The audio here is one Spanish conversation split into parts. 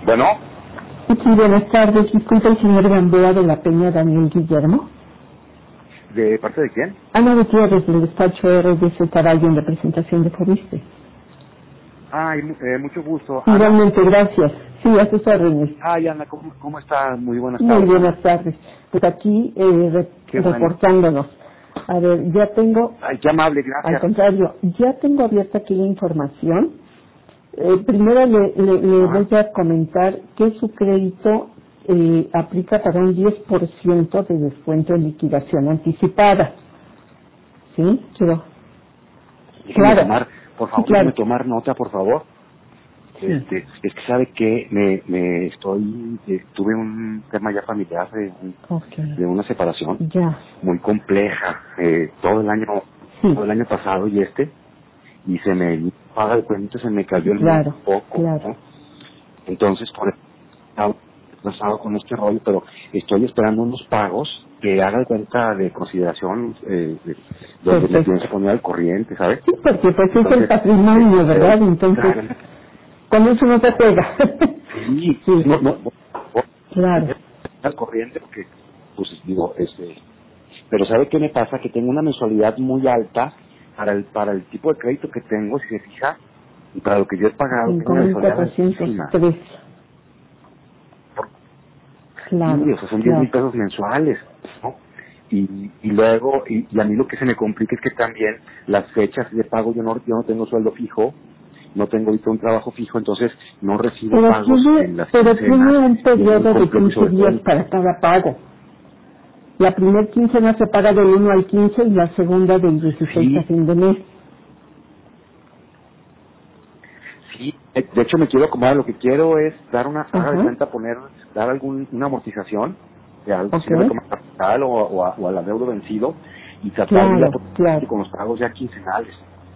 Bueno, Sí, buenas tardes. Disculpa, el señor Gamboa de la Peña, Daniel Guillermo. ¿de parte de quién? Ana Gutiérrez, del despacho RDC Caballo, en representación de Fobiste. Ay, mucho gusto. Ana. Igualmente, gracias. Sí, a sus órdenes. Ay, Ana, ¿cómo está? Muy buenas Muy tardes. buenas tardes. Pues aquí, Qué bueno. reportándonos. A ver, ya tengo, Ay, qué amable, al gracias. contrario, ya tengo abierta aquí la información. Primero le voy a comentar que su crédito aplica para un 10% de descuento en liquidación anticipada. ¿Sí? Quiero. Déjeme Claro. tomar, por favor, Sí, claro. déjeme tomar nota, por favor. Sí. Es que sabe que tuve un tema ya familiar Ok. de una separación Ya. muy compleja, todo el año Sí. pasado y se me paga el cuento, se me cayó el Claro. poco, Claro. ¿no? Entonces, por eso he pasado con este rollo, pero estoy esperando unos pagos que haga de cuenta de consideración donde me Perfecto. pienso poner al corriente, ¿sabes? Sí, porque pues es Entonces, el patrimonio, ¿verdad? Entonces, claro, con eso no se juega. sí, Sí. no, Claro. al corriente porque, pues digo, pero ¿sabe qué me pasa? Que tengo una mensualidad muy alta para el tipo de crédito que tengo, si se fija, y para lo que yo he pagado, tengo una mensualidad altísima. 5,403. Claro. Sí, o sea, son 10,000 Claro. pesos mensuales, ¿no? Y luego, y a mí lo que se me complica es que también las fechas de pago, yo no tengo sueldo fijo, no tengo ahorita un trabajo fijo, entonces no recibo pagos en las Pero tiene quincenas, un y es muy periodo de complejo, y 15 sobre todo días para cada pago. La primera quincena se paga del 1 al 15 y la segunda del 16 a sí, fin de mes. sí, de hecho me quiero acomodar, lo que quiero es haga de Ajá. cuenta dar una amortización, de algo, Ok. sirve como capital o al adeudo vencido, y tratar de ir Claro, claro. con los pagos ya quincenales.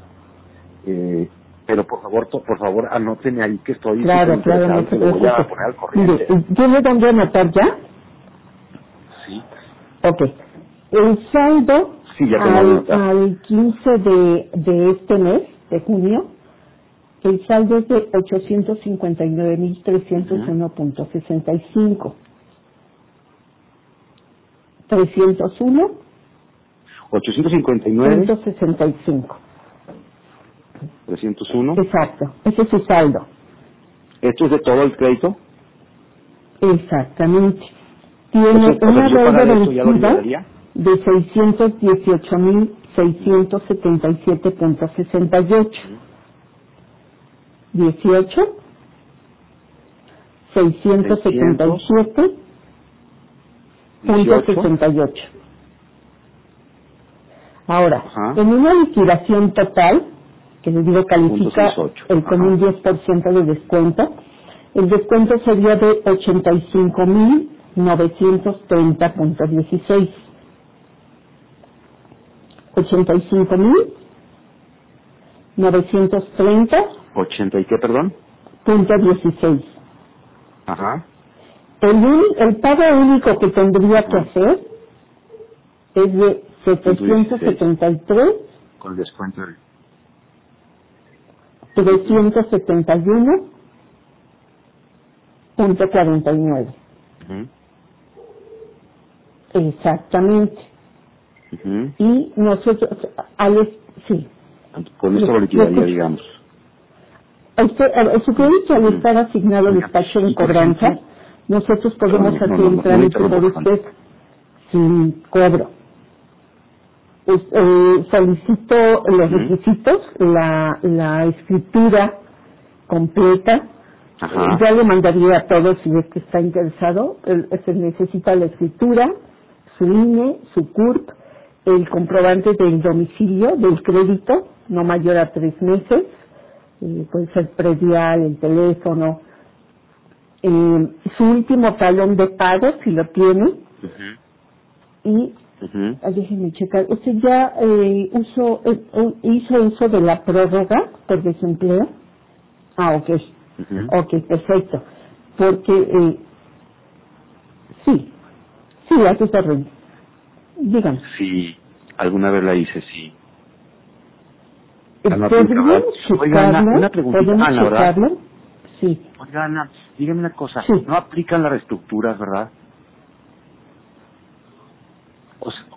Pero por favor, anótenme ahí que estoy súper Claro, claro, interesado no y se que lo voy a preocupe. poner al Mire, corriente. ¿tiene dónde anotar ya? Sí, Ok. El saldo sí, ya tengo donde anotar. al 15 de este mes, de junio, el saldo es de Ujú. 859.301.65. 301. 859, 165. 301. Exacto, ese es su saldo. Esto es de todo el crédito. Exactamente. Entonces, Tiene o sea, una si yo deuda pagara esto ya lo vencida liberaría. de 618.677.68. Ujú. 18, 677.68. 618. Ahora, Ajá. en una liquidación total, que les digo Punto califica 68. con un Ajá. 10% de descuento, el descuento sería de 85.930.16. 85.930.16. 80 y qué, perdón. Ajá. El pago único que tendría que Ajá. hacer es de Punto 16. 773, Con el descuento del. Ujú. 371.49. Ujú. Exactamente. Ujú. Y nosotros, sí, Con esto lo lo liquidaría, escucho. digamos. Su crédito al Ujú. estar asignado al Oiga, despacho de y por cobranza, ejemplo, nosotros perdón, podemos hacer el no lo trámite interrumpo, por por favor. usted sin cobro. Solicito los Ujú. requisitos, la escritura completa. Ajá. Ya le mandaría a todos si es que está interesado. Se necesita la escritura, su INE, su CURP, el comprobante del domicilio, del crédito, no mayor a 3 meses, puede ser predial, el teléfono, su último talón de pago, si lo tiene, Ujú. y Ujú. déjenme checar. ¿Usted ya hizo uso de la prórroga por desempleo? Ah, ok. Ujú. Ok, perfecto. Porque, sí, a sus órdenes. Dígame. Sí, alguna vez la hice, sí. Ana, ¿Podríamos Oiga, Ana, checarlo? una preguntita. ¿Podemos Ana, ¿verdad? checarlo? Sí. Oiga, Ana, dígame una cosa, Sí. no aplican las reestructuras, ¿verdad? O sea,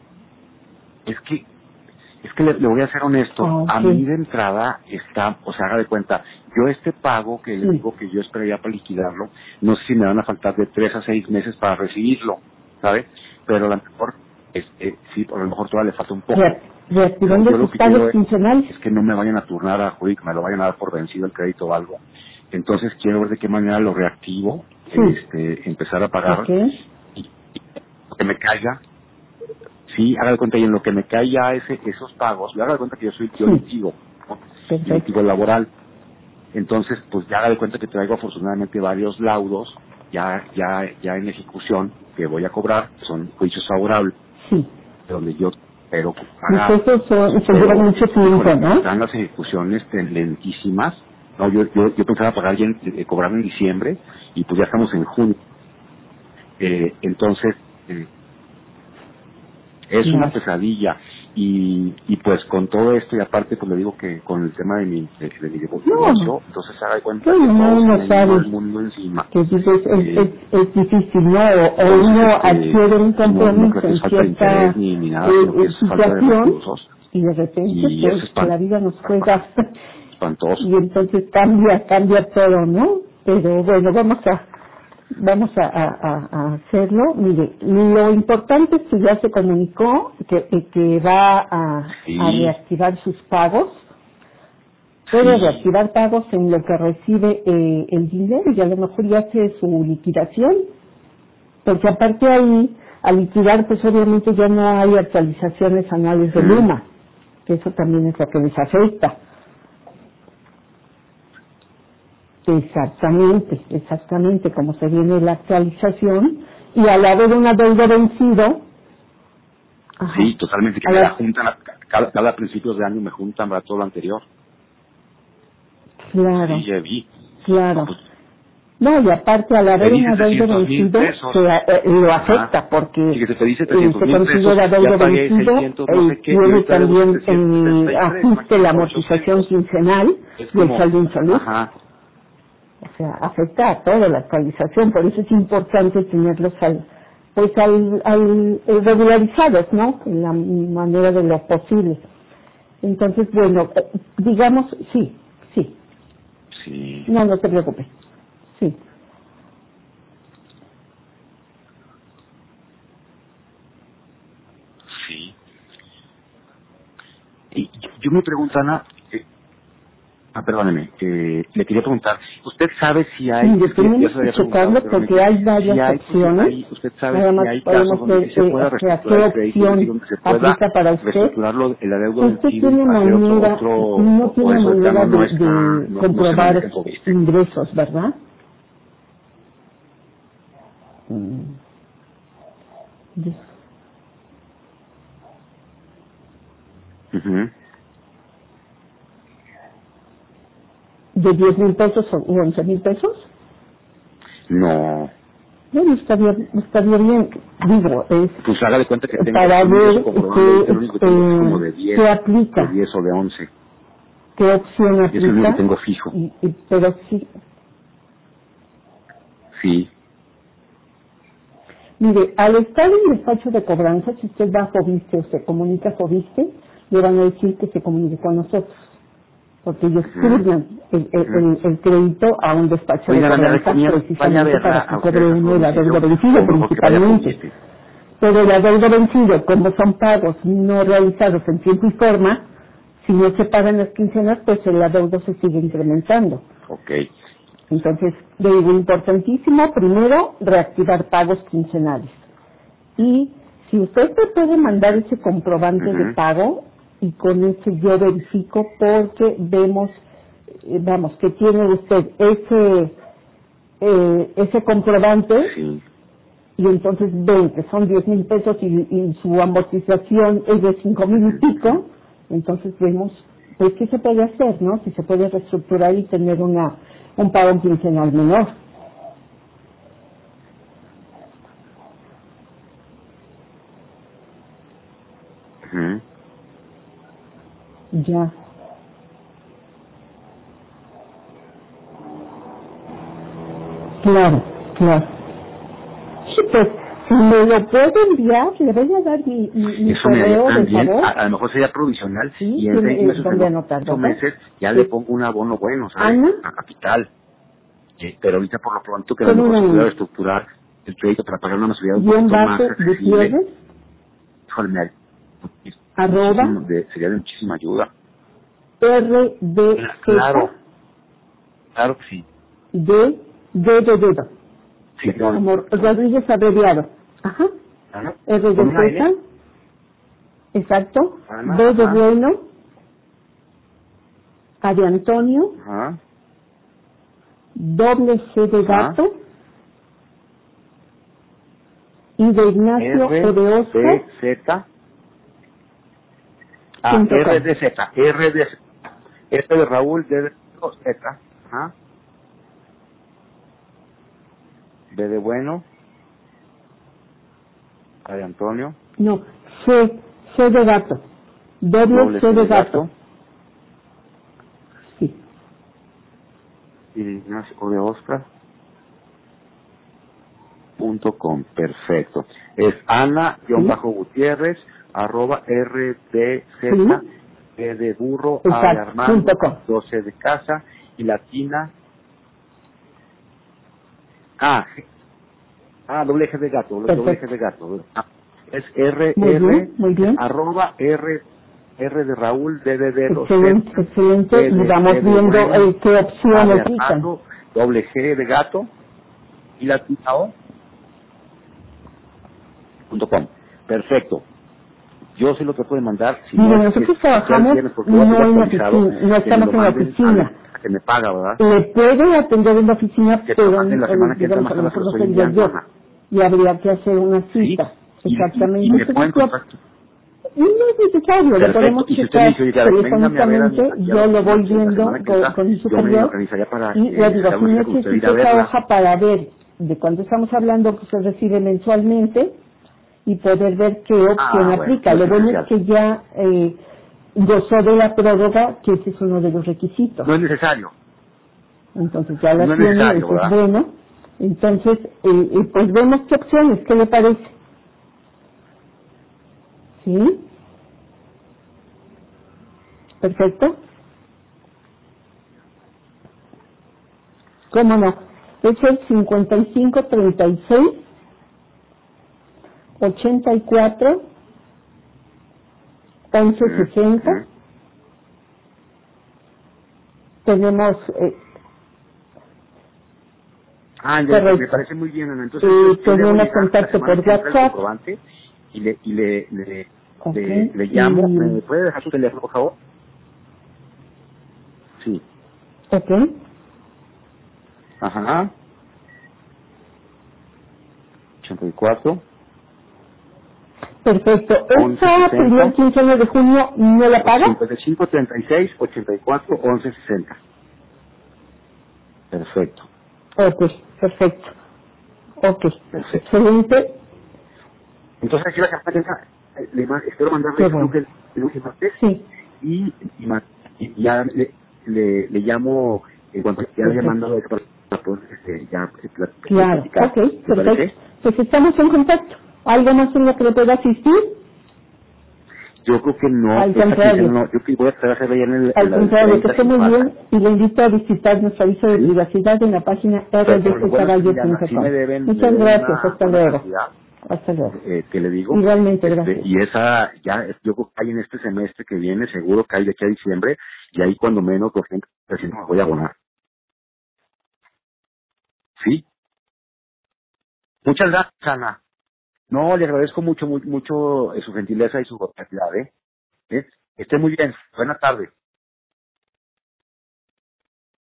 es que le voy a ser honesto, a Okay. mí de entrada está, o sea, haga de cuenta, yo este pago que le digo que yo esperaría para liquidarlo, no sé si me van a faltar de 3 a 6 meses para recibirlo, ¿sabe? Pero a lo mejor, sí, a lo mejor todavía le falta un poco. Reactivando Yo lo sus que quiero pagos quincenales. es que no me vayan a turnar a jury, que me lo vayan a dar por vencido el crédito o algo. Entonces quiero ver de qué manera lo reactivo, Sí. empezar a pagar Okay. y lo que me caiga. Sí, haga de cuenta, y en lo que me cae ya esos pagos, yo haga de cuenta que yo Sí. litigo, ¿no? Perfecto. Litigo laboral. Entonces, pues ya haga de cuenta que traigo afortunadamente varios laudos ya en ejecución que voy a cobrar, que son juicios favorables, Sí. donde yo espero Y pagar. eso se Pero lleva mucho tiempo, ¿no? están las ejecuciones lentísimas. No, yo pensaba pagar ya cobrar en diciembre y pues ya estamos en junio. Entonces, es una Claro. pesadilla y pues con todo esto y aparte pues le digo que con el tema de mi divorcio, entonces haga de cuenta que no, todo se no me vino sabe el mundo encima. que dices, es difícil, ¿no? O Entonces, uno adquiere un no compromiso creo que en es falta de cierta interés ni nada, sino que es falta de situación recursos y de repente y eso pues la vida nos juega espantoso. y entonces cambia todo, ¿no? Pero bueno, vamos a hacerlo. Mire, lo importante es que ya se comunicó que va a Sí, reactivar sus pagos. Puede sí, reactivar pagos en lo que recibe el dinero y a lo mejor ya hace su liquidación, porque aparte ahí, al liquidar, pues obviamente ya no hay actualizaciones anuales de Luma, que eso también es lo que les afecta. Exactamente, como se viene la actualización, y al haber un adeudo vencido, ajá, sí, totalmente, que a me la la- juntan, cada principios de año me juntan para todo lo anterior. claro, Sí, ya vi. claro. No, pues, No, y aparte al te haber un dice adeudo 300,000 vencido, pesos. lo Ajá. afecta porque Sí, que se te dice 300 se mil pesos, considera adeudo ya pagué vencido, 600 no sé qué, y tiene ahorita debo también 773, ajuste la imagínate, amortización 800. quincenal Es y el como, saldo en salud. ajá, O sea, afecta a toda la actualización, por eso es importante tenerlos regularizados, ¿no? En la manera de lo posible. Entonces, bueno, digamos, sí, sí, no se preocupe, sí. sí. Y yo me pregunto, Ana, perdóneme, le quería preguntar, ¿usted sabe si hay, Mire, es que ya tenemos se lo que había preguntado checarlo porque anteriormente, hay si varias hay, opciones. usted sabe Nada si más hay casos podemos donde ver sí se pueda a reestructurar qué el crédito, es decir, opción donde se pueda aplica para usted. reestructurarlo, el adeudo Usted vencido y tiene hacer manera, no o tiene eso de manera plano no de está, no se maneja comprobar en Fobiste. ingresos, ¿verdad? Mm, Ujú. ¿De 10,000 pesos o 11,000 pesos? No, Bueno, estaría bien, digo, es pues haga de cuenta que tengo para un ingreso ver comprobable, ahorita lo único que tengo es como de 10, qué de aplica, 10 o de 11, qué opción y es el único que aplica, tengo fijo, pero sí. sí, Mire, al estar en despacho de cobranza, si usted va a Fobiste o se comunica a Fobiste, le van a decir que se comunique con nosotros, porque ellos ujú, turnan ujú. el crédito a un despacho de Oigan, me cobranza recomiendo, vaya a precisamente verla para que a cobre ustedes a su uno el adeudo domicilio, vencido o mejor que vaya a principalmente. Fobiste. Pero el adeudo vencido, como son pagos no realizados en tiempo y forma, si no se pagan las quincenas, pues el adeudo se sigue incrementando. Ok. Entonces, le digo, importantísimo, primero, reactivar pagos quincenales. Y si usted me puede mandar ese comprobante de Ujú. pago, y con ese yo verifico porque vemos, vamos, que tiene usted ese comprobante, Sí. y entonces ven que son 10,000 pesos y su amortización es de 5,000 y pico, entonces vemos, pues, qué se puede hacer, ¿no? Si se puede reestructurar y tener un pago quincenal menor. Ujú. Ya. Claro, claro. Sí, pues, si me lo puede enviar, le voy a dar mi Eso me correo, haría de también, favor. a lo mejor sería provisional, Sí, y en 6 tiene meses, donde en anotar, 8 ¿verdad? meses, ya Sí. le pongo un abono bueno, ¿sabes? Ana, A capital. Pero ahorita por lo pronto que a lo con mejor una se pudiera I, estructurar el crédito para pagar una mensualidad un guión poquito más bajo, accesible, Gutiérrez, híjole, arroba, sería de muchísima ayuda. RDZ, Claro, claro que sí. de dedo. Sí, no, Como Rodríguez abreviado. Ajá. Ana, R con de una N, Z, exacto. Ana, B de ajá, bueno, A de Antonio, ajá, doble C de ajá, gato, I de Ignacio, O de R, Oscar, D, Z, punto R com. de Z, R de Z, F de Raúl, D de Z, ajá, B de bueno, A de Antonio, No, C de gato. Doble C de gato. Sí. y de Ignacio, O de Oscar, .com, perfecto. Es Ana-Gutiérrez, arroba RDZ, Sí. E de burro, A de Exacto. Armando, .com. 12 de casa, y latina, doble G de gato, doble G Perfecto. de gato. Es Muy RR, bien, muy bien. arroba R de Raúl, D de dedo, Excelente, Z, excelente. Y vamos D de viendo bueno, qué A de opciones dicen. Armando, doble G de gato, y latina O, .com. Perfecto. Yo sé lo que puede mandar, si no Mire, es nosotros ya el trabajamos viernes, porque voy a no tener en la actualizado, oficina, no que me lo estamos en la manden a la oficina. que me paga, ¿verdad? Le puede atender en la oficina, Que te lo pero manden la semana que entra, digamos, más a lo tarde se mejor lo no estoy sería enviando, yo. Ana. Y habría que hacer una Sí, cita. y Exactamente. me Entonces, pueden contactar. no es necesario, lo Perfecto, podemos y si usted me checar dice, oiga, véngame a ver telefónicamente, aquí a la yo lo oficina voy que la viendo semana que entra, con mi yo me superior. organizaría para Y le digo, sacar si una cita con usted, ir necesita a esa verla. hoja para ver de cuánto estamos hablando que se recibe mensualmente y poder ver qué opción Bueno, aplica. no es Lo bueno es esencial. que ya gozó de la prórroga, que ese es uno de los requisitos. No es necesario, Entonces ya la no es tiene, necesario, eso es ¿verdad? bueno. Entonces, pues vemos qué opciones, ¿qué le parece? ¿Sí? Perfecto. ¿Cómo no? Es el 55 36 84 11 60. Tenemos, Me correcto, parece muy bien, Ana. Entonces yo le hago tenemos llegar la contacto semana por que entra el WhatsApp. comprobante y Ok, le llamo. y, ¿Me puede dejar su teléfono, por favor? Sí. ok, Ajá. 84, perfecto. 11, Esta primer 60, 15 de junio no la paga. 55, 36, 84, 11, 60. Perfecto. Ok, perfecto. Ok, Perfecto. excelente. Entonces aquí la semana que entra, espero mandarle Qué el bueno. lunes martes Sí, y ya le llamo en cuanto ya le haya perfecto. mandado eso para poder ya Claro, platicar. ok, ¿Te perfecto. parece? Pues estamos en contacto. ¿Algo más en lo que le pueda asistir? Yo creo que no, Al esta quincena contrario, no. Yo que voy a estar a hacerla ya en al la del contrario, que 30 esté sin muy falta. bien y le invito a visitar nuestro aviso de ¿Sí? privacidad en la página Pero bueno, Ana, sí rdccaballo.com. me Muchas deben gracias, una hasta buena luego. cantidad Hasta luego. que le digo. Igualmente, gracias. Y esa, yo creo que hay en este semestre que viene, seguro que hay de aquí a diciembre, y ahí cuando menos 200% me voy a abonar. ¿Sí? Muchas gracias, Ana. No, le agradezco mucho su gentileza y su cordialidad, ¿eh? Esté muy bien. Buenas tardes.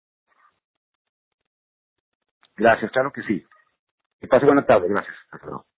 Gracias, claro que sí. Que pase buena tarde. Gracias. Hasta luego.